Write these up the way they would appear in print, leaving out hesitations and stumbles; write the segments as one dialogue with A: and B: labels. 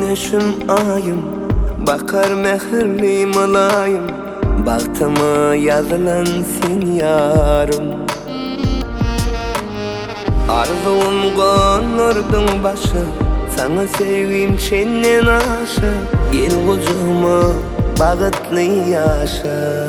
A: Gümüşüm ayım, bakar mehirli malayım, baktıma yazılan sen yarım. Arzuum konurdun başı, sana sevgim çenden aşı. Gel kucağıma bağıtlı yaşa.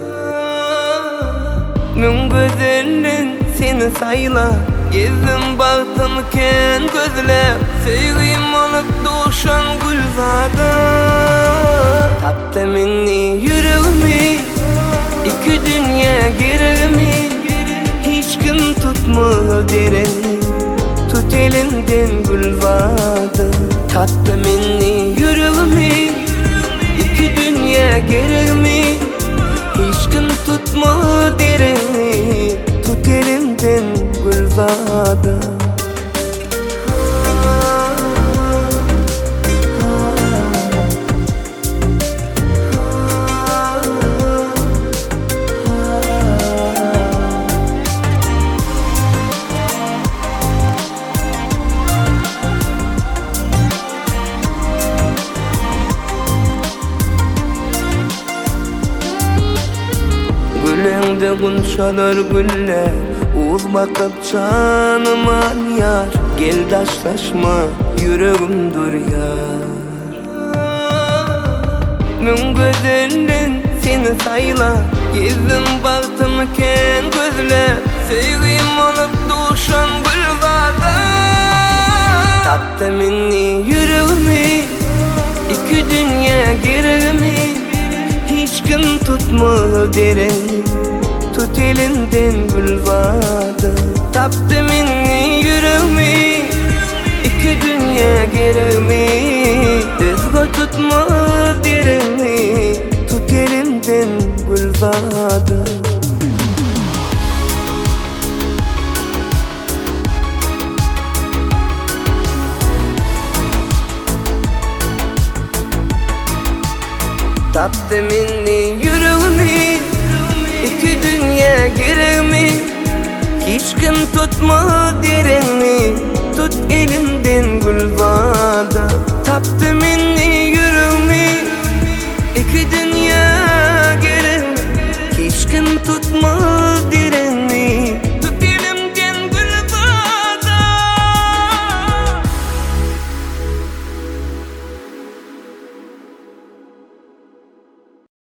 A: Gün güzelin seni sayla, gezdim baktım ken gözlep. Sevgim olup doğuşan gülzada. Taptı minni yüreğimi, iki dünya gereğimi. Hiç kim tutmalı dereni, tut elimden gülzada. Taptı minni yüreğimi, iki dünya gereğimi. Hiç kim tutmalı dereni, tut elimden gülzada. Gülüngde gunçalar güller, uz bakıp canıma yar. Gel daşlaşma yüreğimdir yar. Gün güzelin seni sayla, gezdim baktım ken gözlep. Sevgim olup doğuşan gülzada. Taptı minni yüreğimi, iki dünya gereğimi. Hiç kim tutmalı dereni, tut elimden gülzada. Taptı minni yüreğimi, iki dünya gereğimi. Özgür tutma dereni, tut elimden gülzada. Taptı minni yüreğimi, iki dünya gereğimi. Hiç kim tutma dereni, tut elimden gülzada. Taptı minni yüreğimi, iki dünya gereğimi. Hiç kim tutma